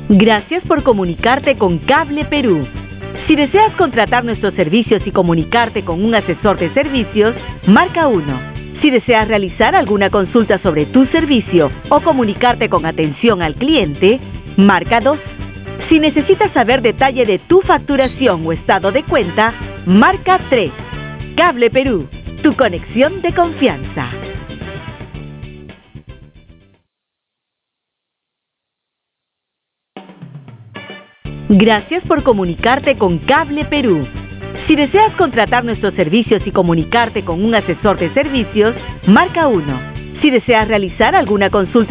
Gracias por comunicarte con Cable Perú. Si deseas contratar nuestros servicios y comunicarte con un asesor de servicios, marca 1. Si deseas realizar alguna consulta sobre tu servicio o comunicarte con atención al cliente, marca 2. Si necesitas saber detalle de tu facturación o estado de cuenta, marca 3. Cable Perú, tu conexión de confianza. Gracias por comunicarte con Cable Perú. Si deseas contratar nuestros servicios y comunicarte con un asesor de servicios, marca 1. Si deseas realizar alguna consulta